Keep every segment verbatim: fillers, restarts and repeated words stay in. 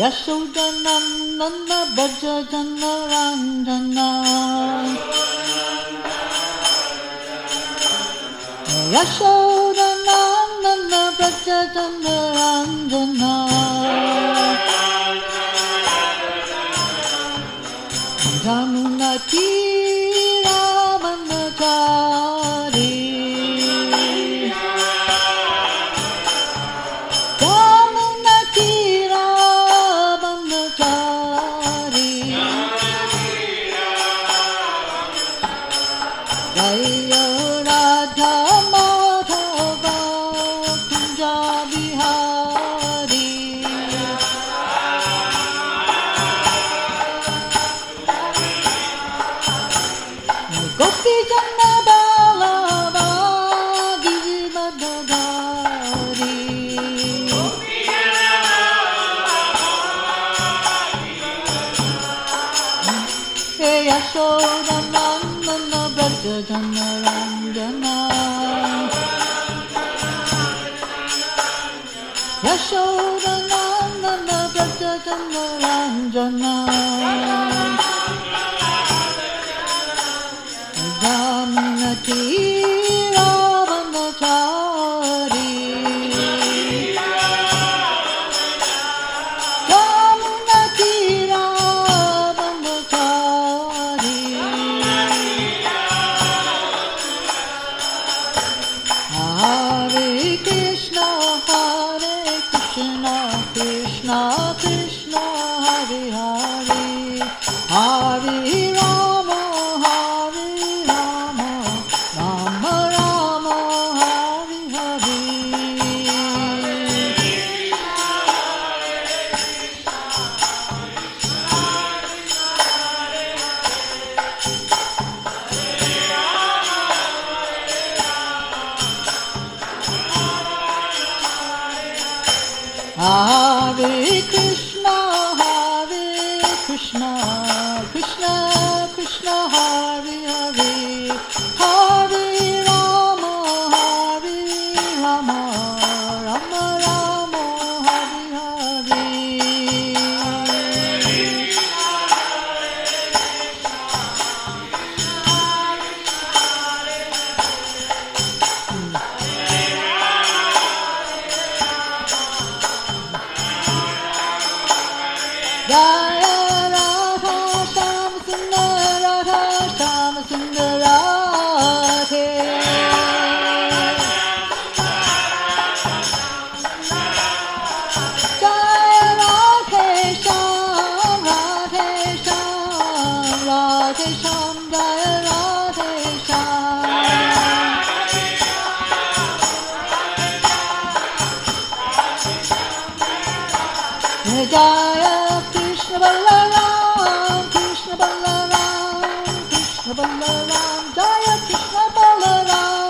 Yashodanandana Braja Jana Ranjana Yashodanandana Braja Jana Ranjana Jamuna Tira Bandachari Jamuna Tira Bandachari Jaya Radha Madhava Kunja Bihari Gopi Janna Balava Giridhari Hey Yashoda Nandana Braja Jana Ranjana Yashoda Nandana Braja Jana Ranjana Jamuna Tira Bandachari Jamuna Tira Bandachari Hare Krishna Hare Krishna Krishna Krishna Hare Hare Hare Rama Hare Rama Rama Rama Hare Hare Hare Krishna Hare Krishna Krishna Krishna Hare Hare Hare Rama Hare Rama Rama Rama Hare Hare Jaya Radha Shama Sundar Radha Shama Sundar Radhe Jaya Radhe Sham Radhe Sham Radhe Sham Jaya Radhe Sham Jaya Krishna Balaram Krishna Balaram Krishna Balaram Jaya Krishna Balaram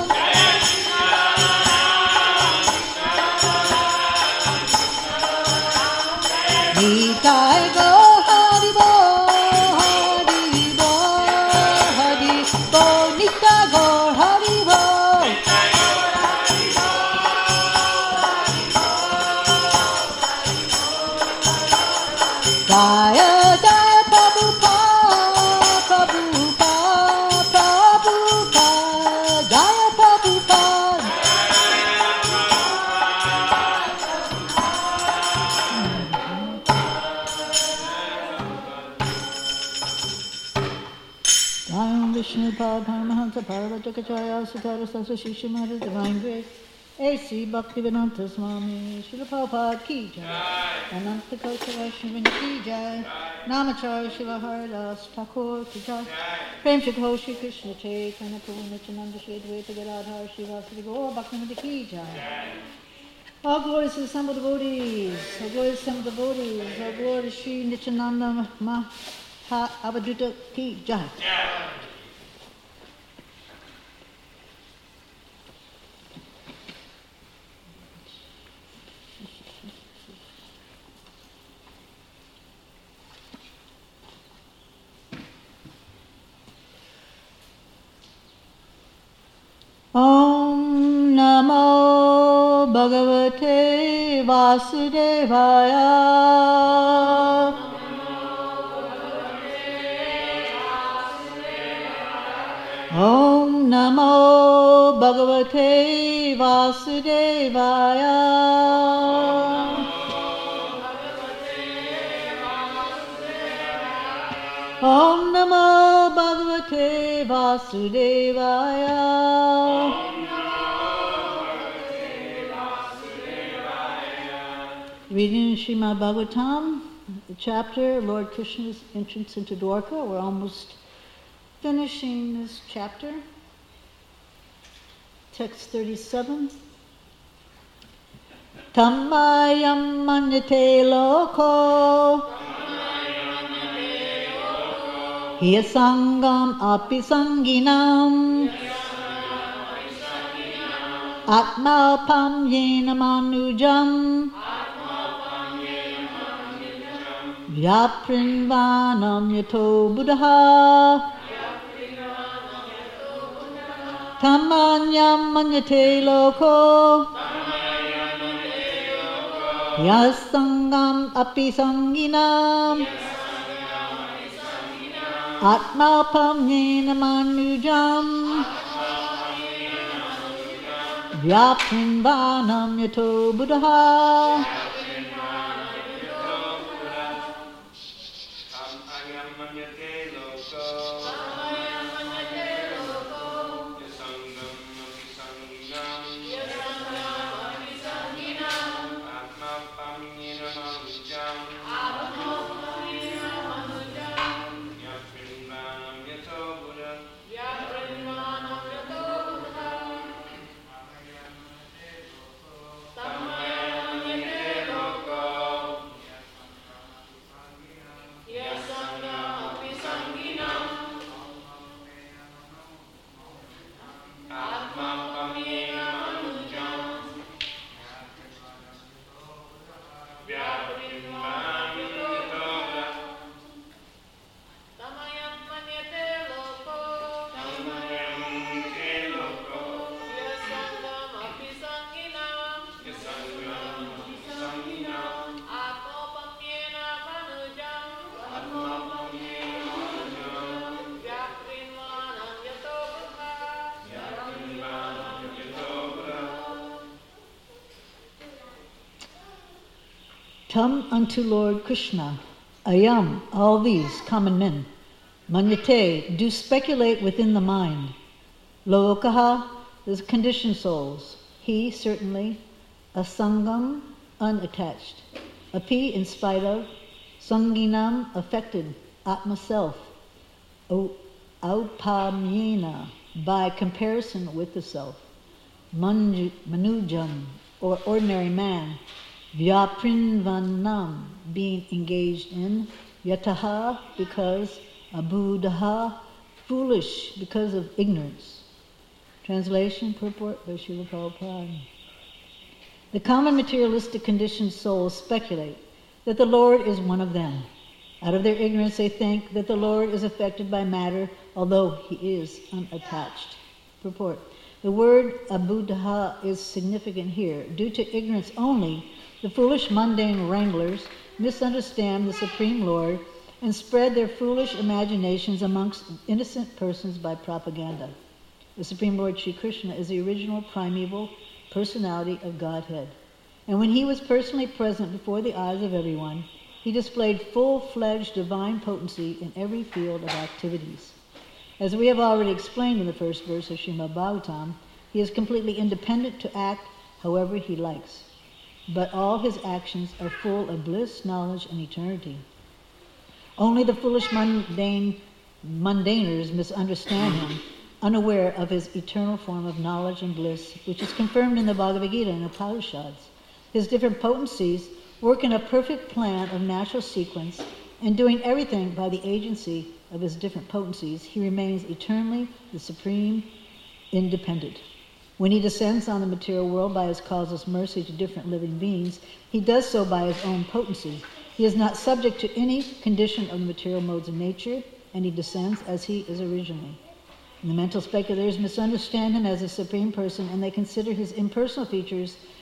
Nitai Go Hari Bo Hari Bo Hari Bo Nitai Go Hari Bo Jaya Jaya Prabhupada Prabhupada Prabhupada Jaya Prabhupada Jaya Vishnu Pada Paramahansa Parvajakacarya Sutara Sasa Shishya Maharaj Divine Grace A C Bhaktivedanta Swami Srila Prabhupada Ki Jai Ananta Kota Vaishnavini Ki Jai Namacharya Srila Haridas Thakur Ki Jai Prem Shikho Shri Krishna Chaitanya Prabhu Nityananda Shri Advaita Gadadhar Shri Vasudeva Gaur Bhaktivinoda Ki Jai. All glory to the assembled devotees, all glory to the assembled devotees, all glory to Shri Nityananda Maha Avaduta Ki Jai. Om Namo Bhagavate Vasudevaya. Om Namo Bhagavate Vasudevaya. Om Namo Bhagavate Vasudevaya. Reading Srimad Bhagavatam, the chapter, Lord Krishna's entrance into Dwarka. We're almost finishing this chapter. Text thirty-seven. Tammayam manyate loko Hiyasangam api sanginam Atmapam yena manujam Vyaprinvanam yato buddha Tamanyam manyate loko Hiyasangam api sanginam Atmapam yena manujam Vyaprinvanam yato buddha Come unto Lord Krishna, ayam, all these common men, manyate, do speculate within the mind, lokaha, the conditioned souls, he, certainly, asangam, unattached, api, in spite of, sanginam, affected, atma self, aupamyena, by comparison with the self, Manju, manujam, or ordinary man, Vyaprinvanam, being engaged in, yataha, because, abudaha, foolish, because of ignorance. Translation, purport by Srila Prabhupada. The common materialistic conditioned souls speculate that the Lord is one of them. Out of their ignorance they think that the Lord is affected by matter, although he is unattached. Purport. The word abudaha is significant here. Due to ignorance only, the foolish mundane wranglers misunderstand the Supreme Lord and spread their foolish imaginations amongst innocent persons by propaganda. The Supreme Lord Sri Krishna is the original primeval personality of Godhead. And when he was personally present before the eyes of everyone, he displayed full-fledged divine potency in every field of activities. As we have already explained in the first verse of Srimad Bhagavatam, he is completely independent to act however he likes. But all his actions are full of bliss, knowledge, and eternity. Only the foolish mundane mundaners misunderstand him, unaware of his eternal form of knowledge and bliss, which is confirmed in the Bhagavad Gita and Upanishads. His different potencies work in a perfect plan of natural sequence, and doing everything by the agency of his different potencies, he remains eternally the supreme independent. When he descends on the material world by his causeless mercy to different living beings, he does so by his own potency. He is not subject to any condition of the material modes of nature, and he descends as he is originally. And the mental speculators misunderstand him as a supreme person, and they consider his impersonal features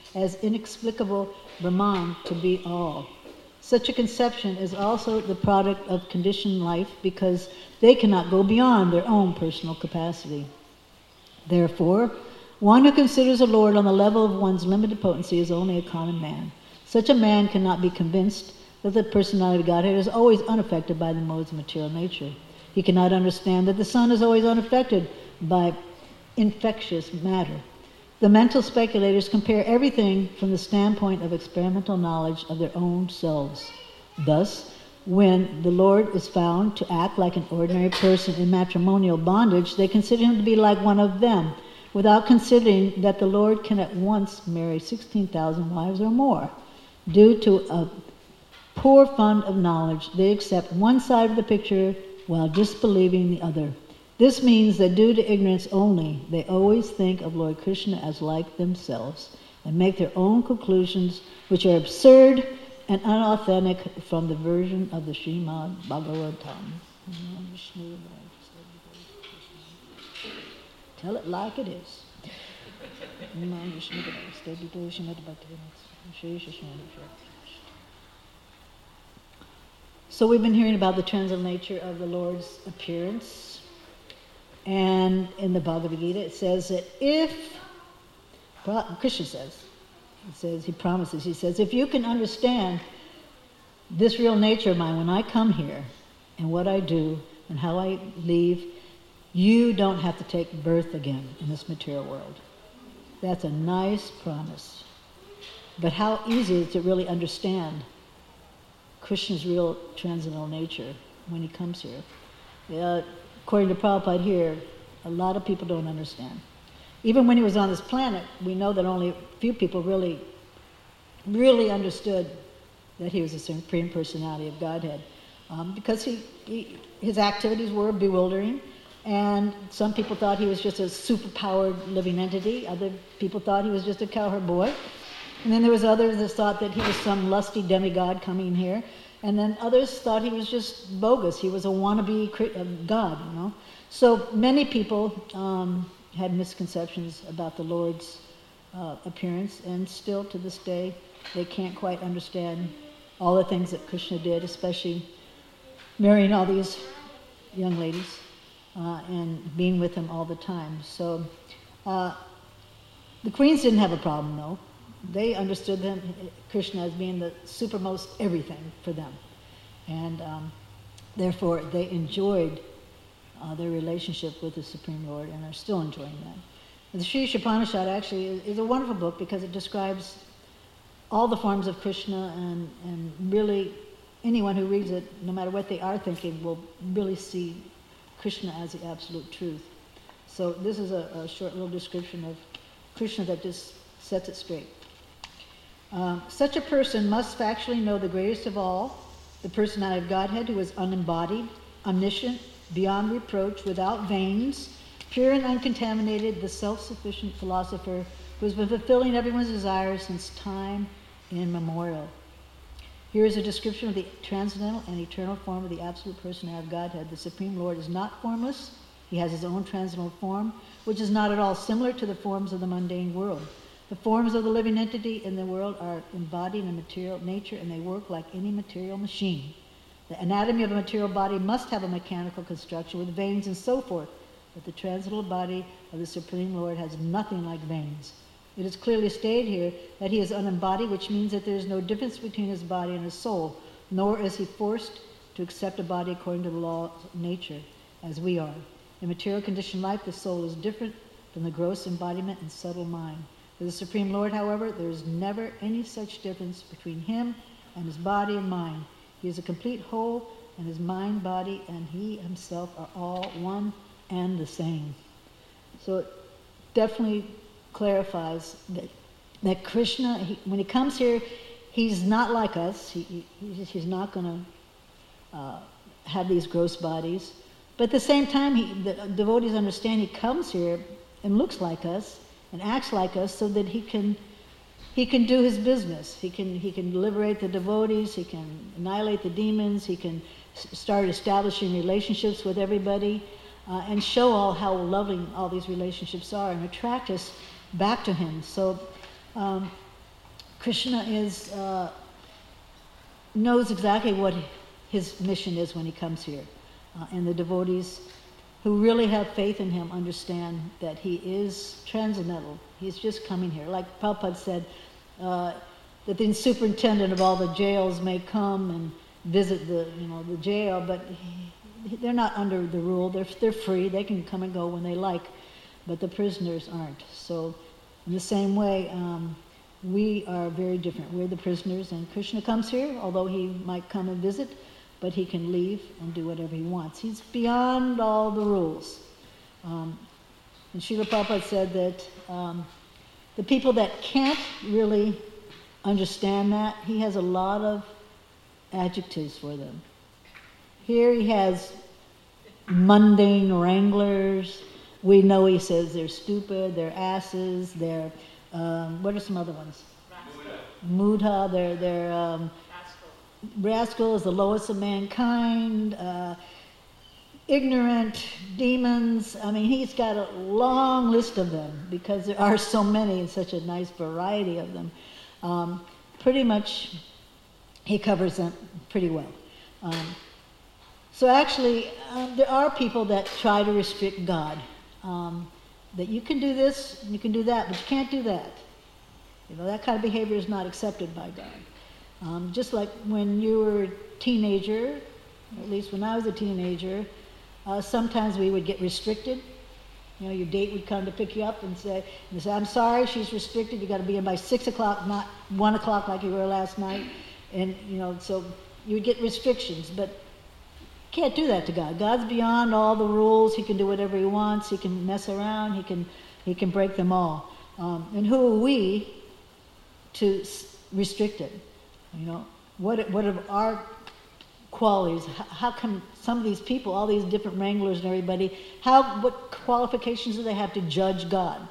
as inexplicable Brahman to be all. Such a conception is also the product of conditioned life because they cannot go beyond their own personal capacity. Therefore, one who considers a Lord on the level of one's limited potency is only a common man. Such a man cannot be convinced that the personality of Godhead is always unaffected by the modes of material nature. He cannot understand that the sun is always unaffected by infectious matter. The mental speculators compare everything from the standpoint of experimental knowledge of their own selves. Thus, when the Lord is found to act like an ordinary person in matrimonial bondage, they consider him to be like one of them, without considering that the Lord can at once marry sixteen thousand wives or more. Due to a poor fund of knowledge, they accept one side of the picture while disbelieving the other. This means that due to ignorance only, they always think of Lord Krishna as like themselves and make their own conclusions, which are absurd and unauthentic from the version of the Srimad Bhagavatam. Tell it like it is. So we've been hearing about the transcendental nature of the Lord's appearance. And in the Bhagavad Gita it says that if, Krishna says, it says, he promises, he says, if you can understand this real nature of mine when I come here and what I do and how I leave, you don't have to take birth again in this material world. That's a nice promise. But how easy is it to really understand Krishna's real transcendental nature when he comes here? Uh, according to Prabhupada here, a lot of people don't understand. Even when he was on this planet, we know that only a few people really, really understood that he was the Supreme Personality of Godhead. Um, because he, he, his activities were bewildering, and some people thought he was just a super-powered living entity. Other people thought he was just a cowherd boy. And then there was others that thought that he was some lusty demigod coming here. And then others thought he was just bogus. He was a wannabe god, you know. So many people um, had misconceptions about the Lord's uh, appearance, and still to this day they can't quite understand all the things that Krishna did, especially marrying all these young ladies uh, and being with them all the time. So uh, the queens didn't have a problem, though. They understood them, Krishna as being the supermost everything for them. And um, therefore they enjoyed uh, their relationship with the Supreme Lord and are still enjoying that. The Sri Upanishad actually is, is a wonderful book because it describes all the forms of Krishna, and, and really anyone who reads it, no matter what they are thinking, will really see Krishna as the absolute truth. So this is a, a short little description of Krishna that just sets it straight. Um, such a person must factually know the greatest of all, the personality of Godhead, who is unembodied, omniscient, beyond reproach, without veins, pure and uncontaminated, the self-sufficient philosopher who has been fulfilling everyone's desires since time immemorial. Here is a description of the transcendental and eternal form of the absolute personality of Godhead. The Supreme Lord is not formless. He has his own transcendental form, which is not at all similar to the forms of the mundane world. The forms of the living entity in the world are embodied in material nature, and they work like any material machine. The anatomy of a material body must have a mechanical construction with veins and so forth, but the transcendental body of the Supreme Lord has nothing like veins. It is clearly stated here that he is unembodied, which means that there is no difference between his body and his soul, nor is he forced to accept a body according to the law of nature, as we are. In material conditioned life, the soul is different from the gross embodiment and subtle mind. For the Supreme Lord, however, there is never any such difference between him and his body and mind. He is a complete whole, and his mind, body, and he himself are all one and the same. So it definitely clarifies that, that Krishna, he, when he comes here, he's not like us. He, he, he's not going to uh, have these gross bodies. But at the same time, he, the devotees understand he comes here and looks like us and acts like us so that he can he can do his business. He can he can liberate the devotees, he can annihilate the demons, he can start establishing relationships with everybody uh, and show all how lovely all these relationships are and attract us back to him. So um, Krishna is uh, knows exactly what his mission is when he comes here. Uh, and the devotees who really have faith in him understand that he is transcendental. He's just coming here. Like Prabhupada said, uh, that the superintendent of all the jails may come and visit the, you know, the jail, but he, they're not under the rule. They're, they're free. They can come and go when they like, but the prisoners aren't. So in the same way, um, we are very different. We're the prisoners, and Krishna comes here, although he might come and visit, but he can leave and do whatever he wants. He's beyond all the rules. Um, and Srila Prabhupada said that um, the people that can't really understand that, he has a lot of adjectives for them. Here he has mundane wranglers. We know he says they're stupid, they're asses, they're, um, what are some other ones? Mudha, they're, they're um, rascal is the lowest of mankind, uh, ignorant, demons. I mean, he's got a long list of them because there are so many and such a nice variety of them. Um, pretty much, he covers them pretty well. Um, so actually, uh, there are people that try to restrict God. Um, that you can do this, you can do that, but you can't do that. You know, that kind of behavior is not accepted by God. Um, just like when you were a teenager, at least when I was a teenager, uh, sometimes we would get restricted. You know, your date would come to pick you up and say, and say, I'm sorry, she's restricted. You got to be in by six o'clock, not one o'clock like you were last night. And, you know, so you would get restrictions, but you can't do that to God. God's beyond all the rules. He can do whatever he wants. He can mess around. He can, he can break them all. Um, and who are we to s- restrict it? You know, what what are our qualities? How, how come some of these people, all these different wranglers and everybody, how what qualifications do they have to judge God?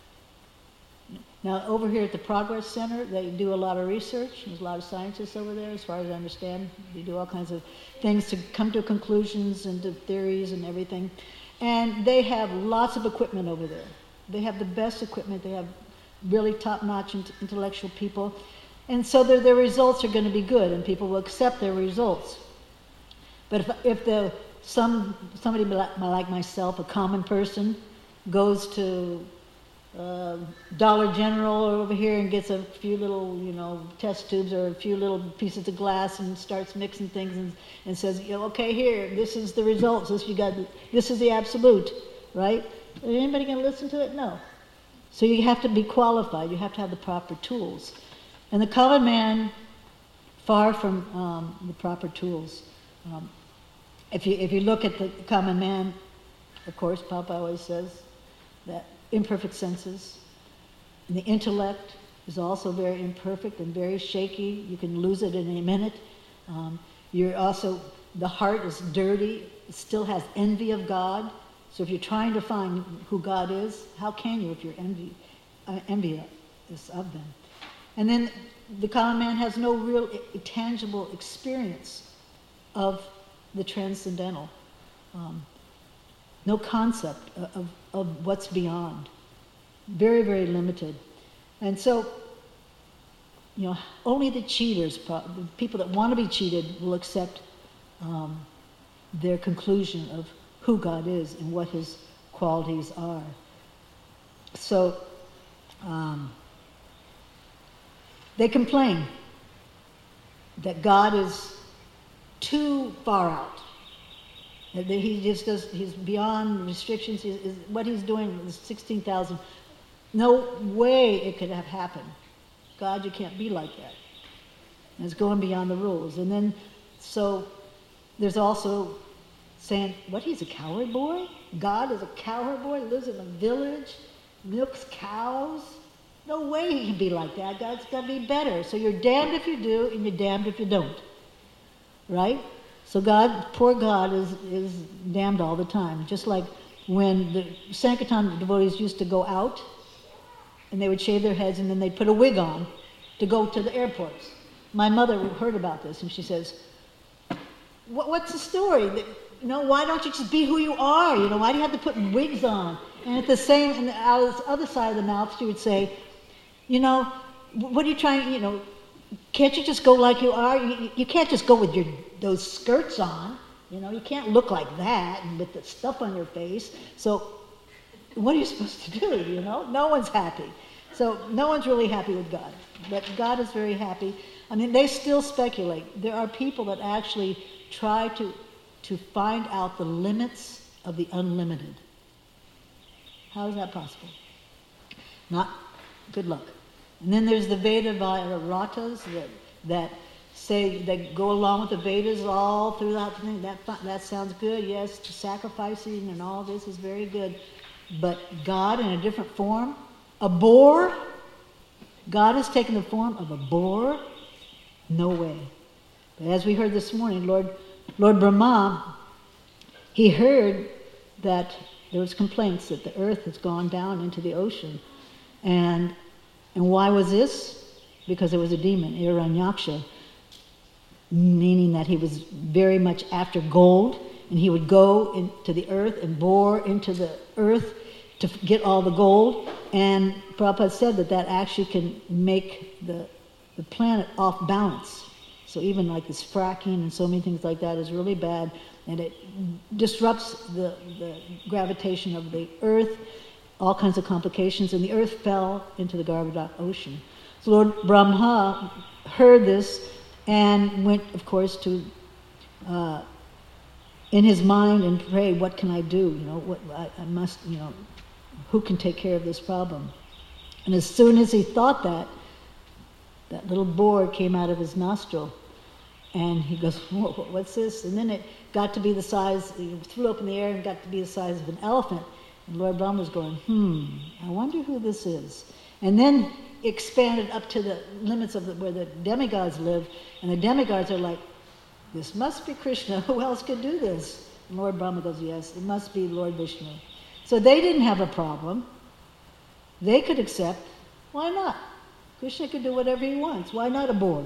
Now, over here at the Progress Center, they do a lot of research. There's a lot of scientists over there, as far as I understand. They do all kinds of things to come to conclusions and to theories and everything. And they have lots of equipment over there. They have the best equipment. They have really top-notch intellectual people. And so their, their results are going to be good, and people will accept their results. But if, if the some somebody like myself, a common person, goes to uh, Dollar General over here and gets a few little, you know, test tubes or a few little pieces of glass and starts mixing things and, and says, you know, okay, here, this is the results. This you got. This is the absolute, right? Is anybody going to listen to it? No. So you have to be qualified. You have to have the proper tools. And the common man, far from um, the proper tools. Um, if you if you look at the common man, of course, Papa always says that imperfect senses. And the intellect is also very imperfect and very shaky. You can lose it in a minute. Um, you're also, the heart is dirty. It still has envy of God. So if you're trying to find who God is, how can you if you're envy, uh, envious of them? And then the common man has no real I- tangible experience of the transcendental, um, no concept of, of, of what's beyond. Very, very limited. And so, you know, only the cheaters, the people that want to be cheated, will accept um, their conclusion of who God is and what his qualities are. So, um, they complain that God is too far out. That he just does, he's beyond restrictions. He's, is, what he's doing is sixteen thousand. No way it could have happened. God, you can't be like that. And it's going beyond the rules. And then, so, there's also saying, what, he's a cowherd boy? God is a cowherd boy, lives in a village, milks cows? No way he can be like that. God's got to be better. So you're damned if you do, and you're damned if you don't. Right? So God, poor God, is, is damned all the time. Just like when the Sankirtan devotees used to go out, and they would shave their heads, and then they'd put a wig on to go to the airports. My mother heard about this, and she says, what, what's the story? You know, why don't you just be who you are? You know, why do you have to put wigs on? And at the same, and out of the other side of the mouth, she would say, you know, what are you trying, you know, can't you just go like you are? You, you can't just go with your those skirts on. You know, you can't look like that and with the stuff on your face. So what are you supposed to do, you know? No one's happy. So no one's really happy with God. But God is very happy. I mean, they still speculate. There are people that actually try to, to find out the limits of the unlimited. How is that possible? Not good luck. And then there's the Veda Ratas that, that say, that go along with the Vedas all throughout the thing. That, that sounds good, yes, sacrificing and all this is very good. But God in a different form, a boar, God has taken the form of a boar? No way. But as we heard this morning, Lord, Lord Brahma, he heard that there was complaints that the earth has gone down into the ocean. And, and why was this? Because there was a demon, Hiranyaksha, meaning that he was very much after gold, and he would go into the earth and bore into the earth to get all the gold. And Prabhupada said that that actually can make the, the planet off balance. So even like this fracking and so many things like that is really bad, and it disrupts the, the gravitation of the earth, all kinds of complications, and the earth fell into the Garbhoda ocean. So Lord Brahma heard this and went, of course, to uh, in his mind and prayed, what can I do? You know, what I, I must, you know, who can take care of this problem? And as soon as he thought that, that little boar came out of his nostril, and he goes, whoa, what's this? And then it got to be the size, he flew up in the air and got to be the size of an elephant. And Lord Brahma was going, hmm, I wonder who this is. And then expanded up to the limits of the, where the demigods live, and the demigods are like, this must be Krishna, who else could do this? And Lord Brahma goes, yes, it must be Lord Vishnu. So they didn't have a problem. They could accept, why not? Krishna could do whatever he wants, why not a boar?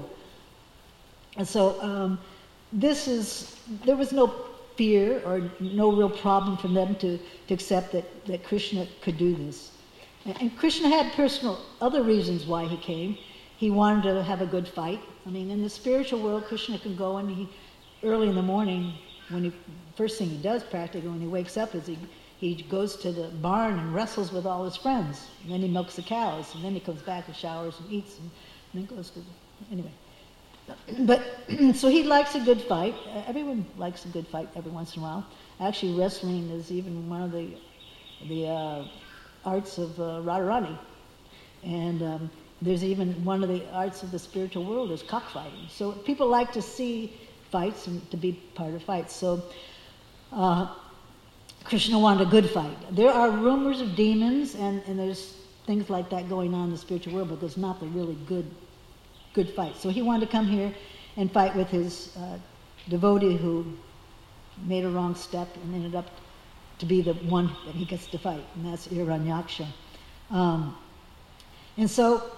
And so um, this is, there was no fear or no real problem for them to, to accept that, that Krishna could do this. And Krishna had personal other reasons why he came. He wanted to have a good fight. I mean, in the spiritual world, Krishna can go and he, early in the morning, when he, first thing he does practically when he wakes up is he, he goes to the barn and wrestles with all his friends. And then he milks the cows, and then he comes back and showers and eats, and then goes to, the, anyway. But, so he likes a good fight. Everyone likes a good fight every once in a while. Actually, wrestling is even one of the, the uh, arts of uh, Radharani. And um, there's even one of the arts of the spiritual world is cockfighting. So people like to see fights and to be part of fights. So uh, Krishna wanted a good fight. There are rumors of demons and, and there's things like that going on in the spiritual world, but there's not the really good good fight. So he wanted to come here and fight with his uh, devotee who made a wrong step and ended up to be the one that he gets to fight, and that's Hiranyaksha. Um, and so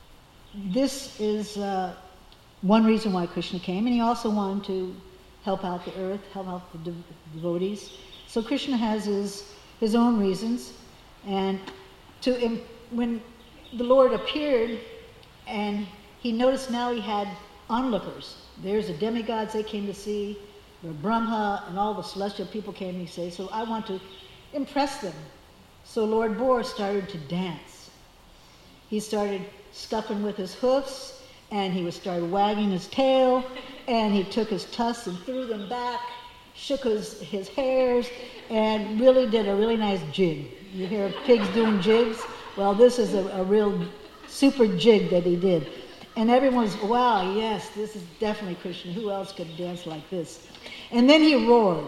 this is uh, one reason why Krishna came, and he also wanted to help out the earth, help out the dev- devotees. So Krishna has his, his own reasons, and to um, when the Lord appeared and he noticed now he had onlookers. There's the demigods they came to see, the Brahma and all the celestial people came and he said, so I want to impress them. So Lord Boar started to dance. He started stuffing with his hoofs, and he was started wagging his tail, and he took his tusks and threw them back, shook his, his hairs, and really did a really nice jig. You hear pigs doing jigs? Well, this is a, a real super jig that he did. And everyone was, wow, yes, this is definitely Krishna. Who else could dance like this? And then he roared.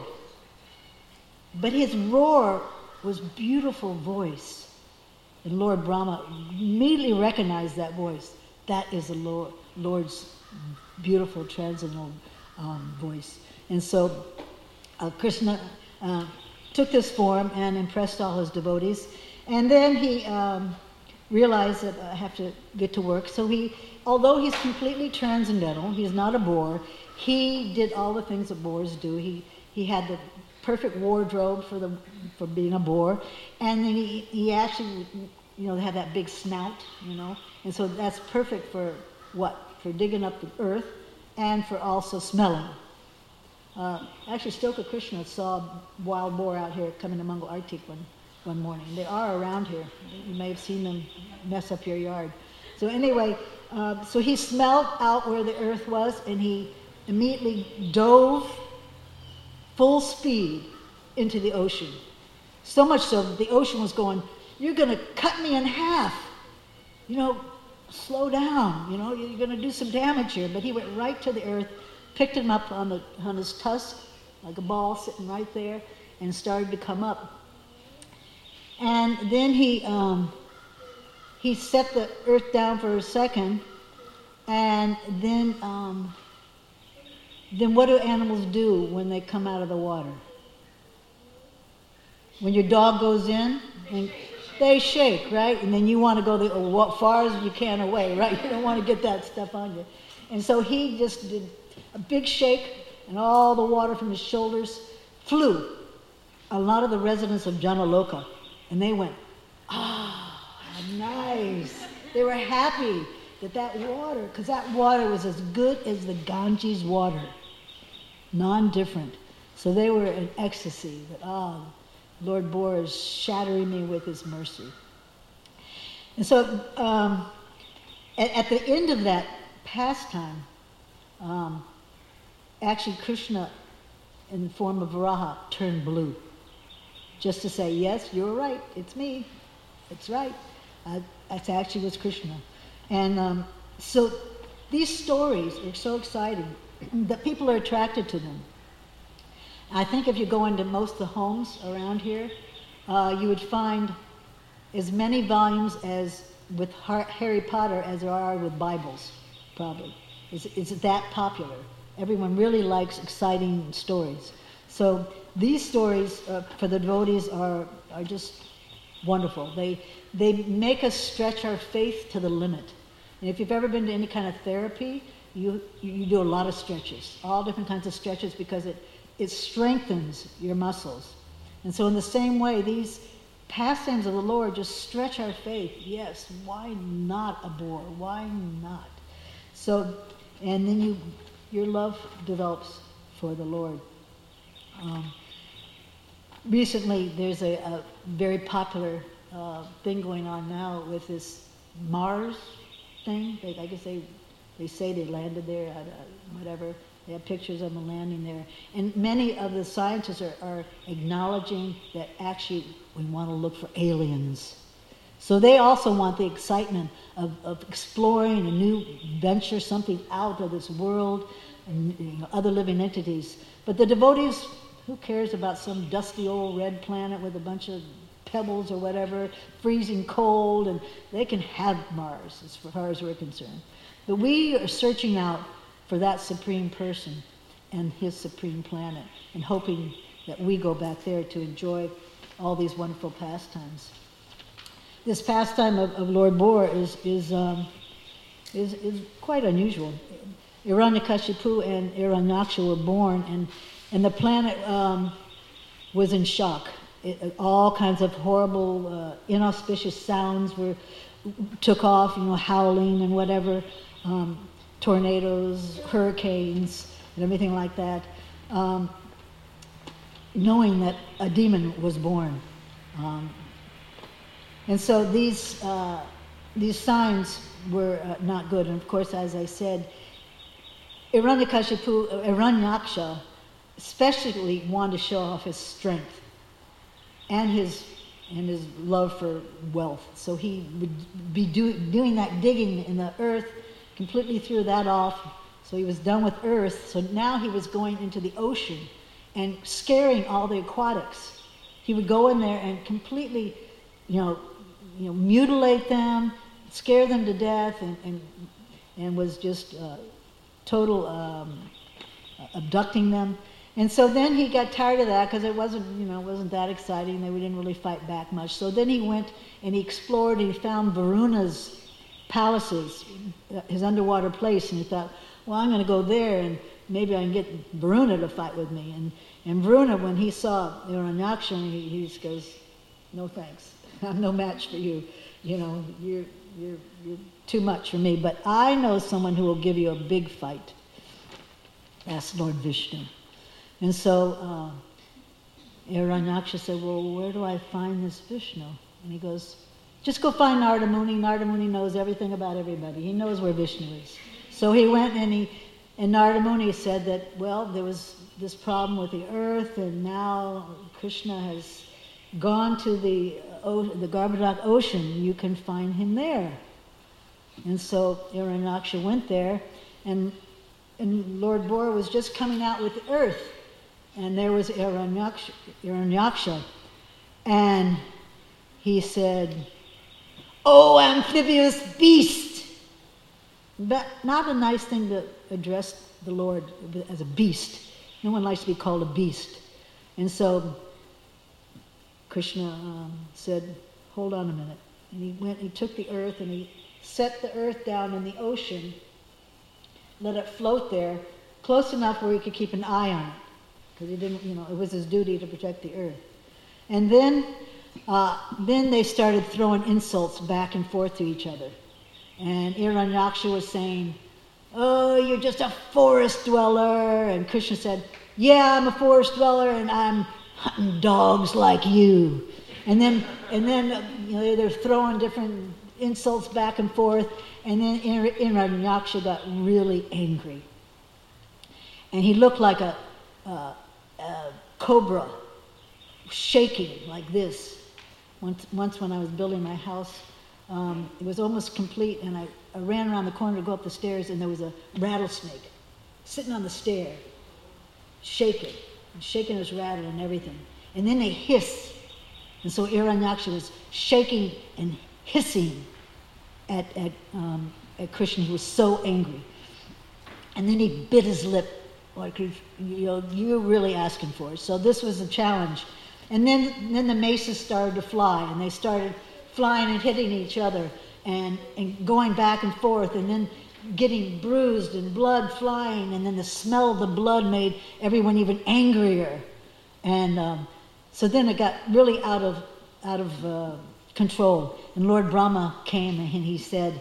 But his roar was beautiful voice. And Lord Brahma immediately recognized that voice. That is the Lord, Lord's beautiful transcendental um, voice. And so uh, Krishna uh, took this form and impressed all his devotees. And then he um, realized that I have to get to work. So he, although he's completely transcendental, he's not a boar, he did all the things that boars do. He he had the perfect wardrobe for the for being a boar, and then he, he actually you know, they have that big snout, you know, and so that's perfect for what? For digging up the earth and for also smelling. Uh, actually, Stoka Krishna saw wild boar out here coming to Mangal Artik one, one morning. They are around here. You may have seen them mess up your yard. So anyway, uh, so he smelled out where the earth was, and he immediately dove full speed into the ocean. So much so that the ocean was going, "You're going to cut me in half. You know, slow down. You know, you're going to do some damage here." But he went right to the earth, picked him up on, the, on his tusk, like a ball sitting right there, and started to come up. And then he um, he set the earth down for a second, and then um, then what do animals do when they come out of the water? When your dog goes in, and they shake, right? And then you want to go the as far as you can away, right? You don't want to get that stuff on you. And so he just did a big shake, and all the water from his shoulders flew. A lot of the residents of Janaloka, and they went, "Ah, oh, nice." They were happy that that water, because that water was as good as the Ganges water, non-different. So they were in ecstasy that, ah, Lord Boar is shattering me with his mercy. And so um, at, at the end of that pastime, um, actually Krishna, in the form of Varaha, turned blue. Just to say, yes, you're right, it's me, it's right. Uh, that actually was Krishna. And um, so these stories are so exciting that people are attracted to them. I think if you go into most of the homes around here, uh, you would find as many volumes as with Harry Potter as there are with Bibles, probably. It's, it's that popular. Everyone really likes exciting stories. So these stories uh, for the devotees are, are just wonderful. They, they make us stretch our faith to the limit. And if you've ever been to any kind of therapy, you, you do a lot of stretches, all different kinds of stretches, because it It strengthens your muscles. And so in the same way, these pastimes of the Lord just stretch our faith. Yes, why not a boar? Why not? So, and then you, your love develops for the Lord. Um, recently, there's a, a very popular uh, thing going on now with this Mars thing. They, I guess they, they say they landed there, uh, whatever. They have pictures of them landing there. And many of the scientists are, are acknowledging that actually we want to look for aliens. So they also want the excitement of, of exploring a new venture, something out of this world, and you know, other living entities. But the devotees, who cares about some dusty old red planet with a bunch of pebbles or whatever, freezing cold, and they can have Mars as far as we're concerned. But we are searching out for that supreme person and his supreme planet, and hoping that we go back there to enjoy all these wonderful pastimes. This pastime of, of Lord Boar is is, um, is is quite unusual. Hiranyakashipu and Hiranyaksha were born, and and the planet um, was in shock. It, all kinds of horrible, uh, inauspicious sounds were took off, you know, howling and whatever. Um, tornadoes, hurricanes, and everything like that, um, knowing that a demon was born. Um, and so these uh, these signs were uh, not good. And of course, as I said, Hiranyakashipu, uh, Hiranyaksha especially wanted to show off his strength and his and his love for wealth. So he would be do, doing that digging in the earth, completely threw that off, so he was done with earth. So now he was going into the ocean and scaring all the aquatics. He would go in there and completely, you know, you know, mutilate them, scare them to death, and and, and was just uh, total um, abducting them. And so then he got tired of that, because it wasn't, you know, wasn't that exciting. They didn't really fight back much. So then he went and he explored, and he found Varuna's palaces, his underwater place, and he thought, well, I'm going to go there and maybe I can get Varuna to fight with me. And, and Varuna, when he saw Hiranyaksha, he, he just goes, no thanks, I'm no match for you. you know, you're, you're, you're too much for me. But I know someone who will give you a big fight. That's Lord Vishnu. And so uh, Hiranyaksha said, well, where do I find this Vishnu? And he goes, just go find Narada Muni. Narada Muni knows everything about everybody. He knows where Vishnu is. So he went and he, and Narada Muni said that, well, there was this problem with the earth, and now Krishna has gone to the, uh, the Garbhodak ocean. You can find him there. And so Hiranyaksha went there, and, and Lord Bora was just coming out with the earth. And there was Hiranyaksha, Hiranyaksha, and he said, "Oh, amphibious beast!" But not a nice thing to address the Lord as a beast. No one likes to be called a beast. And so Krishna um, said, hold on a minute. And he went, he took the earth and he set the earth down in the ocean, let it float there, close enough where he could keep an eye on it. Because he didn't, you know, it was his duty to protect the earth. And then, uh, then they started throwing insults back and forth to each other. And Hiranyaksha was saying, "Oh, you're just a forest dweller." And Krishna said, "Yeah, I'm a forest dweller, and I'm hunting dogs like you." And then, and then, uh, you know, they're throwing different insults back and forth. And then Hiranyaksha got really angry, and he looked like a, a, a cobra, shaking like this. Once, once when I was building my house, um, it was almost complete, and I, I ran around the corner to go up the stairs, and there was a rattlesnake sitting on the stair, shaking, and shaking his rattle and everything. And then they hiss, and so Hiranyaksha was shaking and hissing at at, um, at Krishna. He was so angry, and then he bit his lip, like, you know, you're really asking for it. So this was a challenge. And then, then the maces started to fly, and they started flying and hitting each other, and, and going back and forth, and then getting bruised and blood flying, and then the smell of the blood made everyone even angrier. And um, so then it got really out of out of uh, control. And Lord Brahma came and he said,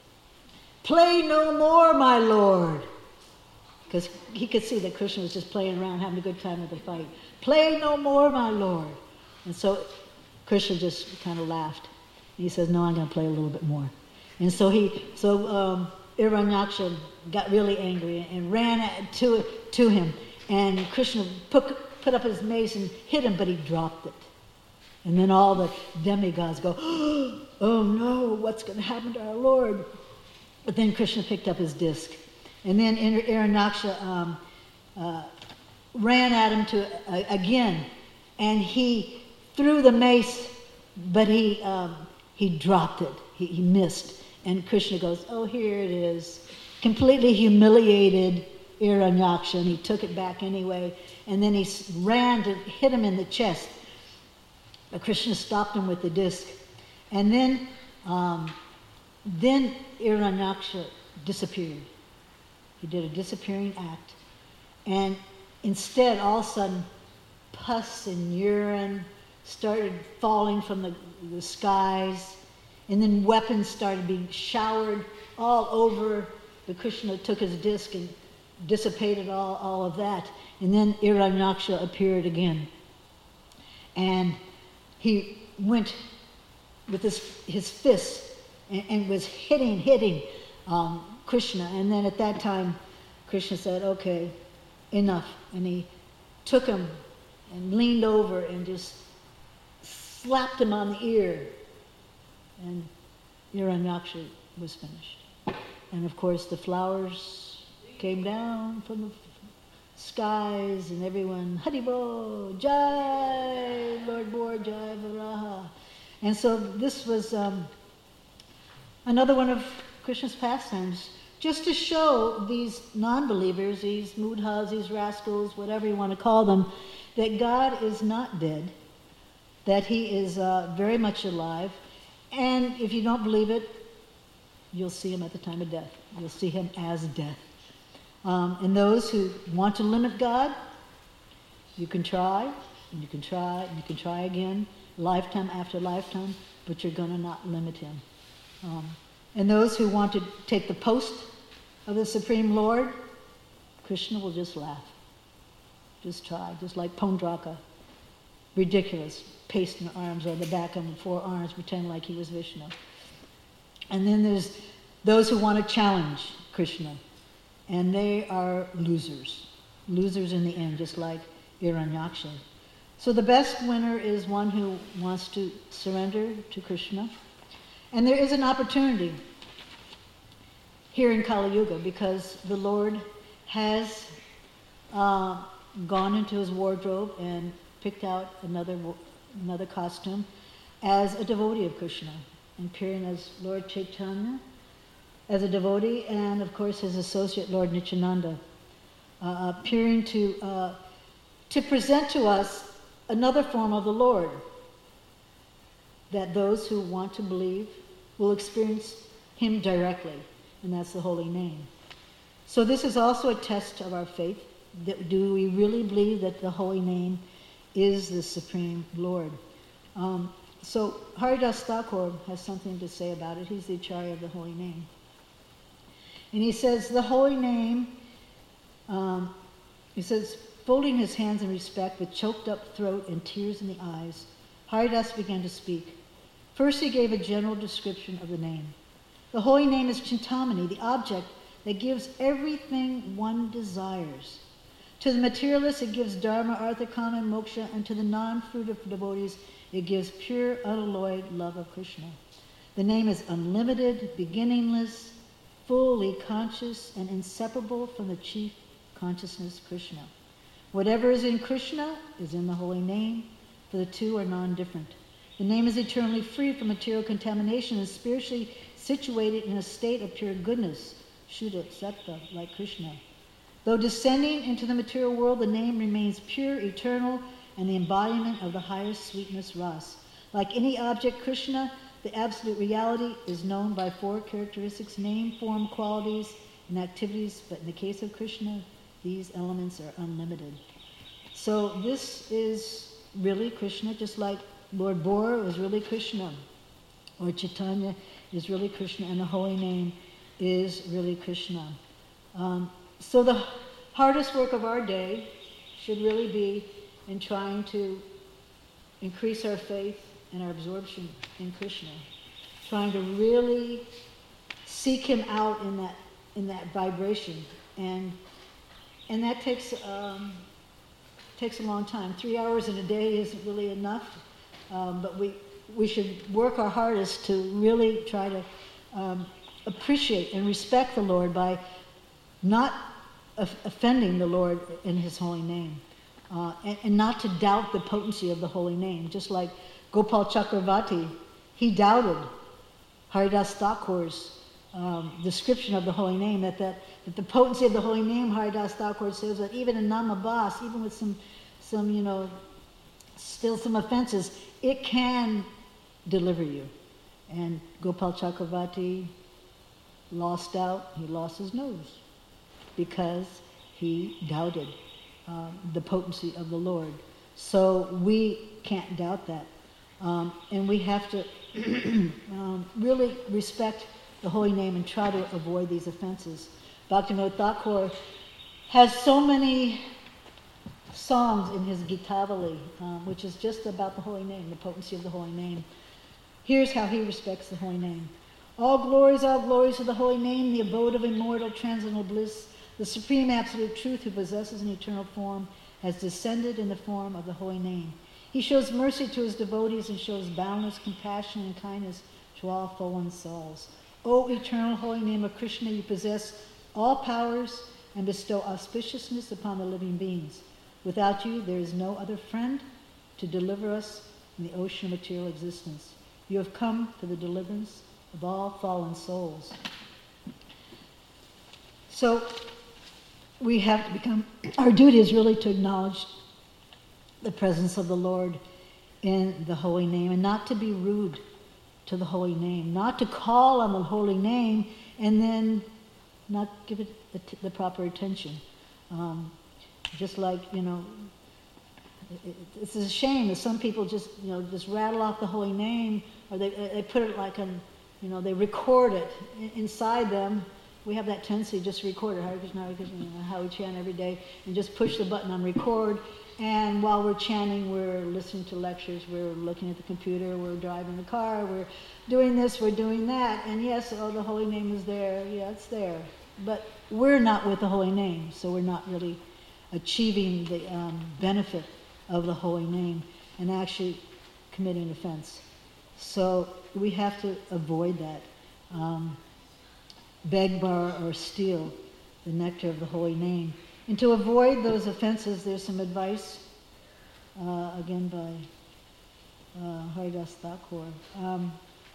"Play no more, my lord." Because he could see that Krishna was just playing around, having a good time with the fight. "Play no more, my lord." And so Krishna just kind of laughed. And he says, "No, I'm going to play a little bit more." And so he, so um, Hiranyaksha got really angry and ran to to him. And Krishna put, put up his mace and hit him, but he dropped it. And then all the demigods go, "Oh no, what's going to happen to our Lord?" But then Krishna picked up his disc. And then Hiranyaksha um, uh, ran at him to uh, again, and he threw the mace, but he um, he dropped it. He, he missed. And Krishna goes, "Oh, here it is." Completely humiliated Hiranyaksha, and he took it back anyway. And then he ran to hit him in the chest. But Krishna stopped him with the disc. And then, um, then Hiranyaksha disappeared. He did a disappearing act. And instead, all of a sudden, pus and urine started falling from the, the skies. And then weapons started being showered all over. But Krishna took his disc and dissipated all, all of that. And then Hiranyaksha appeared again. And he went with his, his fists and, and was hitting, hitting um, Krishna. And then at that time, Krishna said, "Okay, enough." And he took him and leaned over and just slapped him on the ear. And Hiranyaksha was finished. And of course, the flowers came down from the skies, and everyone, Haribo, Jai, Lord Bor, Jai Varaha. And so this was um, another one of Krishna's pastimes, just to show these non-believers, these mudhas, these rascals, whatever you want to call them, that God is not dead, that he is uh, very much alive. And if you don't believe it, you'll see him at the time of death. You'll see him as death. Um, and those who want to limit God, you can try, and you can try, and you can try again, lifetime after lifetime. but you're going to not limit him. Um, and those who want to take the post of the Supreme Lord, Krishna will just laugh. Just try, just like Pondraka. Ridiculous, paste in the arms or the back of the four arms, pretend like he was Vishnu. And then there's those who want to challenge Krishna, and they are losers. Losers in the end, just like Hiranyaksha. So the best winner is one who wants to surrender to Krishna. And there is an opportunity here in Kali Yuga because the Lord has uh, gone into his wardrobe and picked out another another costume as a devotee of Krishna, appearing as Lord Chaitanya, as a devotee, and of course his associate Lord Nityananda, uh, appearing to uh, to present to us another form of the Lord that those who want to believe will experience him directly, and that's the holy name. So this is also a test of our faith. That do we really believe that the holy name is the Supreme Lord? Um, so Haridas Thakur has something to say about it. He's the Acharya of the holy name. And he says, the holy name, um, he says, folding his hands in respect with choked up throat and tears in the eyes, Haridas began to speak. First he gave a general description of the name. The holy name is Chintamani, the object that gives everything one desires. To the materialists it gives dharma, artha, kama, and moksha, and to the non-fruitive devotees it gives pure, unalloyed love of Krishna. The name is unlimited, beginningless, fully conscious, and inseparable from the chief consciousness, Krishna. Whatever is in Krishna is in the holy name, for the two are non-different. The name is eternally free from material contamination and spiritually situated in a state of pure goodness, Shuddha Sattva, like Krishna. Though descending into the material world, the name remains pure, eternal, and the embodiment of the highest sweetness ras. Like any object, Krishna, the absolute reality, is known by four characteristics: name, form, qualities, and activities. But in the case of Krishna, these elements are unlimited. So this is really Krishna, just like Lord Bora was really Krishna, or Chaitanya is really Krishna, and the holy name is really Krishna. Um, so the hardest work of our day should really be in trying to increase our faith and our absorption in Krishna, trying to really seek him out in that in that vibration, and and that takes um, takes a long time. Three hours in a day isn't really enough, um, but we we should work our hardest to really try to um, appreciate and respect the Lord by not of- offending the Lord in his holy name, uh, and, and not to doubt the potency of the holy name. Just like Gopal Chakravarti, he doubted Haridas Thakur's um, description of the holy name, that, that, that the potency of the holy name, Haridas Thakur says that even in Namabas, even with some, some, you know, still some offenses, it can deliver you. And Gopal Chakravarti lost out, he lost his nose because he doubted uh, the potency of the Lord. So we can't doubt that. Um, and we have to um, really respect the holy name and try to avoid these offenses. Bhaktivinoda Thakur has so many songs in his Gitavali, um, which is just about the holy name, the potency of the holy name. Here's how he respects the holy name. All glories, all glories to the holy name, the abode of immortal transcendental bliss, the supreme absolute truth who possesses an eternal form, has descended in the form of the holy name. He shows mercy to his devotees and shows boundless compassion and kindness to all fallen souls. O eternal holy name of Krishna, you possess all powers and bestow auspiciousness upon the living beings. Without you, there is no other friend to deliver us in the ocean of material existence. You have come for the deliverance of all fallen souls. So we have to become, our duty is really to acknowledge the presence of the Lord in the holy name, and not to be rude to the holy name, not to call on the holy name and then not give it the, t- the proper attention. Um, just like, you know, it, it, it's a shame that some people just, you know, just rattle off the holy name, or they they put it like an, you know, they record it inside them. We have that tendency just to record it, Hare Krishna, Hare Krishna, you know, how we chant every day, and just push the button on record. And while we're chanting, we're listening to lectures, we're looking at the computer, we're driving the car, we're doing this, we're doing that. And yes, oh, the holy name is there. Yeah, it's there. But we're not with the holy name, so we're not really achieving the um, benefit of the holy name and actually committing offense. So we have to avoid that. Um, beg, borrow, or steal the nectar of the holy name. And to avoid those offenses, there's some advice, uh, again by uh, Haridas Thakur. Um,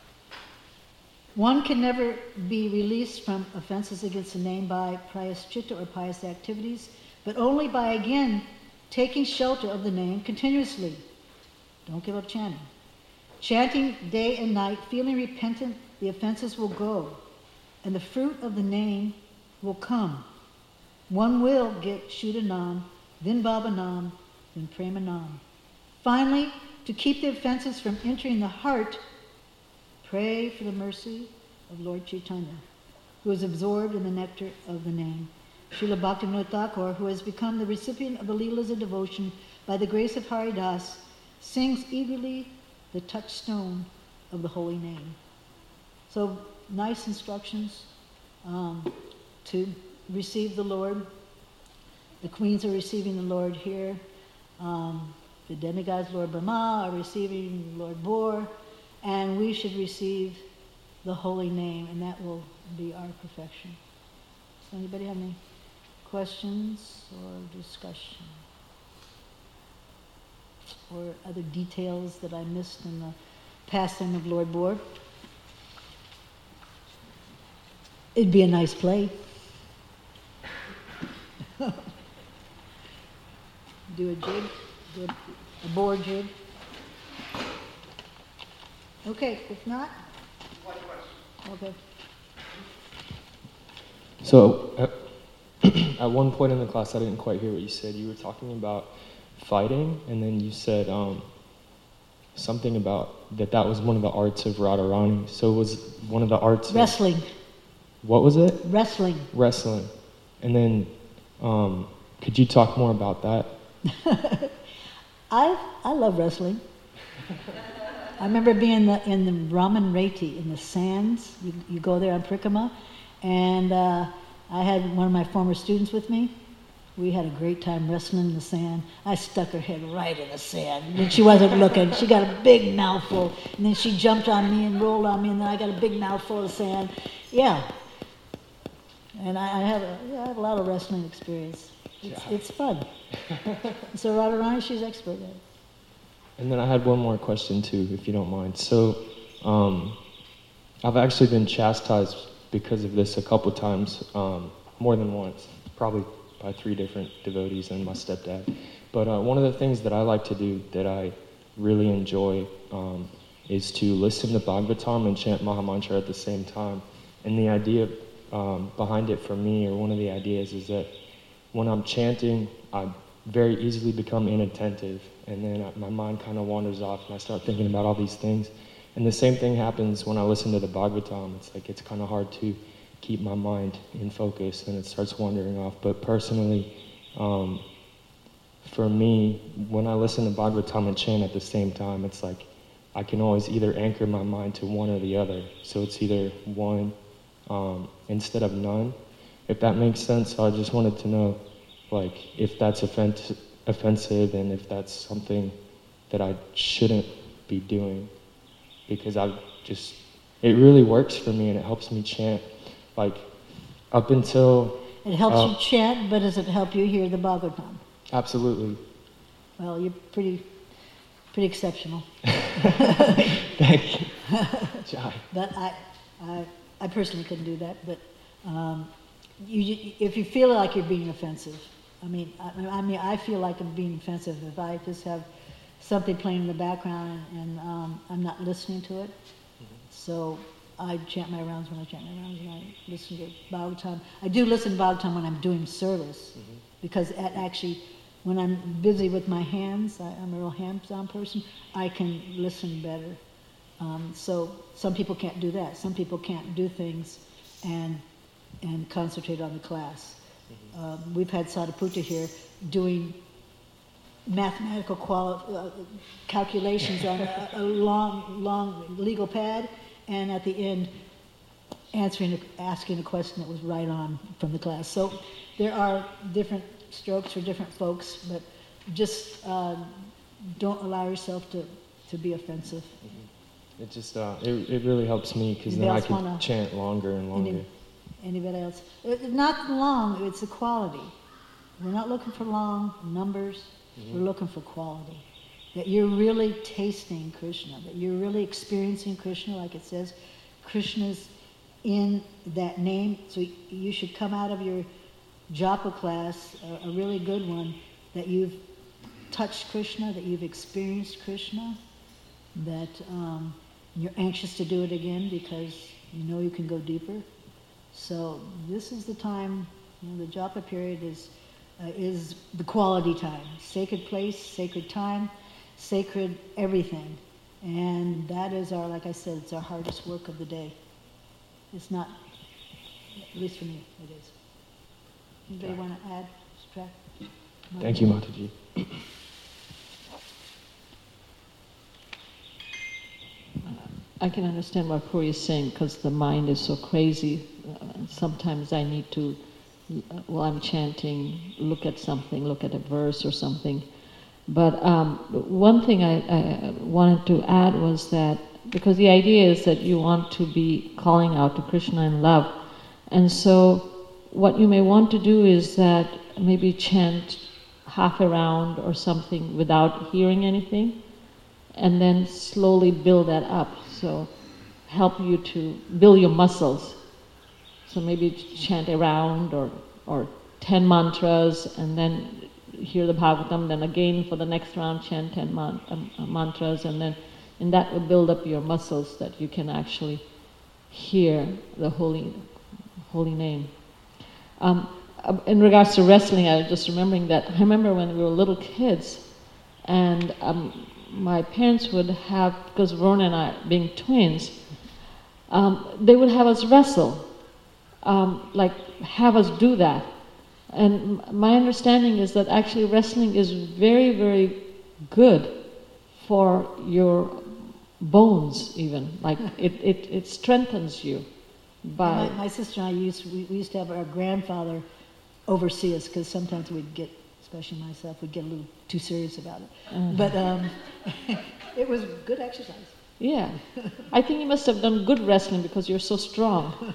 one can never be released from offenses against the name by prayaschitta or pious activities, but only by, again, taking shelter of the name continuously. Don't give up chanting. Chanting day and night, feeling repentant, the offenses will go, and the fruit of the name will come. One will get Shuddhanam, then Bhavanam, then Premanam. Finally, to keep the offenses from entering the heart, pray for the mercy of Lord Chaitanya, who is absorbed in the nectar of the name. Srila Bhaktivinoda Thakur, who has become the recipient of the Leelas of devotion by the grace of Haridas, sings eagerly the touchstone of the holy name. So, nice instructions um, to receive the Lord. The queens are receiving the Lord here. Um, the demigods, Lord Brahma, are receiving Lord Bor. And we should receive the holy name, and that will be our perfection. So anybody have any questions or discussion? Or other details that I missed in the pastime of Lord Bor? It'd be a nice play. Do a jig, do a, a Bor jig. Okay, if not? One question. Okay. So, at, at one point in the class, I didn't quite hear what you said. You were talking about fighting, and then you said um, something about that that was one of the arts of Radharani. So it was one of the arts Wrestling. Of, what was it? Wrestling. Wrestling. And then, um, could you talk more about that? I I love wrestling. I remember being in the, in the Raman Reti, in the sands. You, you go there on Prikrama, and uh, I had one of my former students with me. We had a great time wrestling in the sand. I stuck her head right in the sand, and she wasn't looking. She got a big mouthful, and then she jumped on me and rolled on me, and then I got a big mouthful of sand. Yeah. And I, I have a, yeah, I have a lot of wrestling experience. It's, yeah. It's fun. So Radharani, she's expert at it. And then I had one more question too, if you don't mind. So, um, I've actually been chastised because of this a couple times, um, more than once, probably by three different devotees and my stepdad. But uh, one of the things that I like to do that I really enjoy um, is to listen to Bhagavatam and chant Mahamantra at the same time. And the idea um, behind it for me, or one of the ideas, is that when I'm chanting, I very easily become inattentive, and then I, my mind kind of wanders off, and I start thinking about all these things. And the same thing happens when I listen to the Bhagavatam. It's like it's kind of hard to keep my mind in focus, and it starts wandering off. But personally, um, for me, when I listen to Bhagavatam and chant at the same time, it's like I can always either anchor my mind to one or the other. So it's either one um, instead of none, if that makes sense. So I just wanted to know, like, if that's offensive, offensive, and if that's something that I shouldn't be doing, because I just, it really works for me, and it helps me chant, like, up until... It helps uh, you chant, but does it help you hear the Bhagavatam? Absolutely. Well, you're pretty, pretty exceptional. Thank you. Jai. But I, I, I personally couldn't do that, but um, you, you, if you feel like you're being offensive, I mean, I, I mean, I feel like I'm being offensive if I just have something playing in the background and, and um, I'm not listening to it. Mm-hmm. So I chant my rounds when I chant my rounds, and I listen to Bhagavatam. I do listen to Bhagavatam when I'm doing service, mm-hmm. because it actually when I'm busy with my hands, I, I'm a real hands-on person, I can listen better. Um, so some people can't do that. Some people can't do things and and concentrate on the class. Mm-hmm. Um, we've had Sadhaputta here doing mathematical quali- uh, calculations on a, a long, long legal pad, and at the end, answering, a, asking a question that was right on from the class. So there are different strokes for different folks, but just uh, don't allow yourself to, to be offensive. Mm-hmm. It just, uh, it, it really helps me, because then I can chant longer and longer. Any, anybody else? It, not long, it's the quality. We're not looking for long numbers, mm-hmm. We're looking for quality. That you're really tasting Krishna, that you're really experiencing Krishna, like it says. Krishna's in that name, so you should come out of your japa class, a, a really good one, that you've touched Krishna, that you've experienced Krishna, that um, you're anxious to do it again because you know you can go deeper. So this is the time, you know, the japa period is uh, is the quality time. Sacred place, sacred time, sacred everything. And that is our, like I said, it's our hardest work of the day. It's not, at least for me, it is. Anybody want to add, subtract? Thank you, Mataji. I can understand what Puri is saying, because the mind is so crazy. Uh, sometimes I need to, uh, while I'm chanting, look at something, look at a verse or something. But um, one thing I, I wanted to add was that, because the idea is that you want to be calling out to Krishna in love. And so what you may want to do is that maybe chant half a round or something without hearing anything, and then slowly build that up. So help you to build your muscles. So maybe chant a round or, or ten mantras, and then hear the Bhagavatam, then again for the next round chant ten man, um, uh, mantras, and then and that will build up your muscles that you can actually hear the holy, holy name. Um, in regards to wrestling, I was just remembering that, I remember when we were little kids, and um, my parents would have, because Verna and I, being twins, um, they would have us wrestle, um, like have us do that. And my understanding is that actually wrestling is very, very good for your bones even. Like it, it, it strengthens you. By my, my sister and I used, we, we used to have our grandfather oversee us, because sometimes we'd get, especially myself, we'd get a little too serious about it. Uh-huh. But um, it was good exercise. Yeah. I think you must have done good wrestling because you're so strong.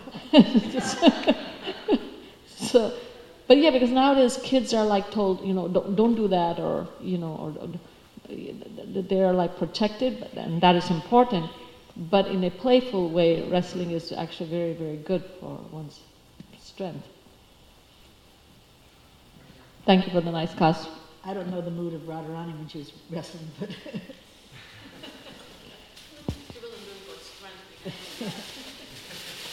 So, but yeah, because nowadays kids are like told, you know, don't, don't do that, or, you know, or, or they're like protected, and that is important. But in a playful way, wrestling is actually very, very good for one's strength. Thank you for the nice class. I don't know the mood of Radharani when she was wrestling, but... She wasn't doing for strength.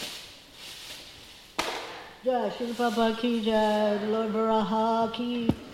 Jai Shri Prabhupada ki jai, Lord Varaha ki